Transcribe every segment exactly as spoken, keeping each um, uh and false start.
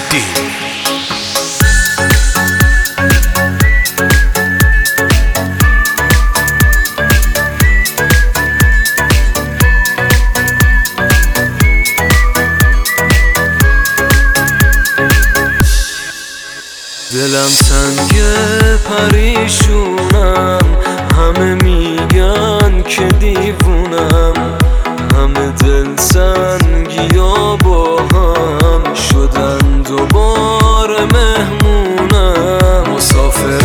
دی دلم تنگه پریشونم، همه میگن که دیوونم، همه دل تنگیا با هم شدن دوباره مهمونم. مسافر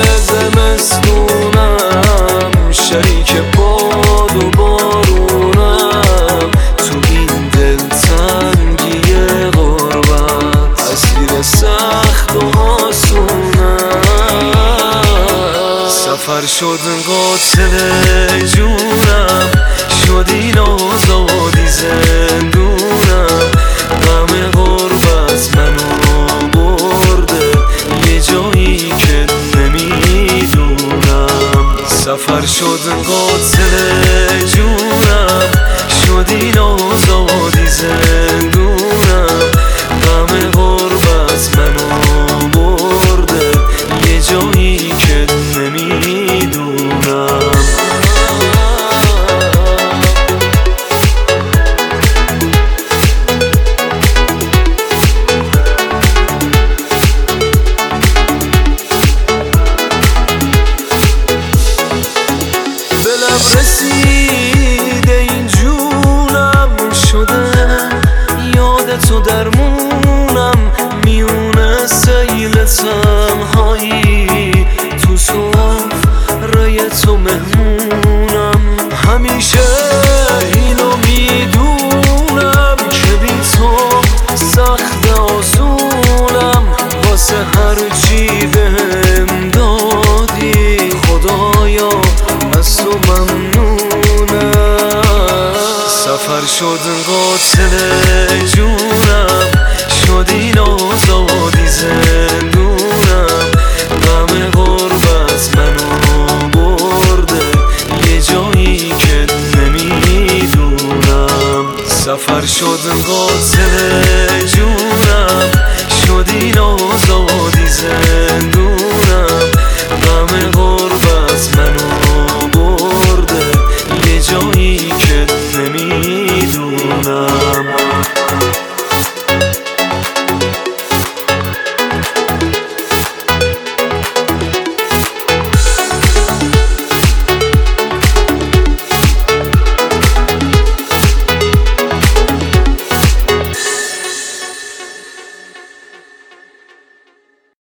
زمستونم، شریک باد و بارونم، تو این دل تنگی غربت اسیر سخت و سفر شد قاتل جونم، شد این آزادی زندونم. غم غربت منو برده یه جایی که نمیدونم. سفر شد قاتل جونم، شد این آزادی زندونم. غم غربت منو برده یه جایی که نمیدونم. دلم رسیده این جونم شده، یاد تو درمونم، میونه سیل تنهایی، تو سفره تو مهمونم. همیشه اینو میدونم که بی تو سخت آسونم، واسه هرچی بهم دادی خدایا از تو ممنونم. سفر شد قاتل جونم، شد این آزادی زندونم. غم غربت منو برده یه جایی که نمیدونم. سفر شد قاتل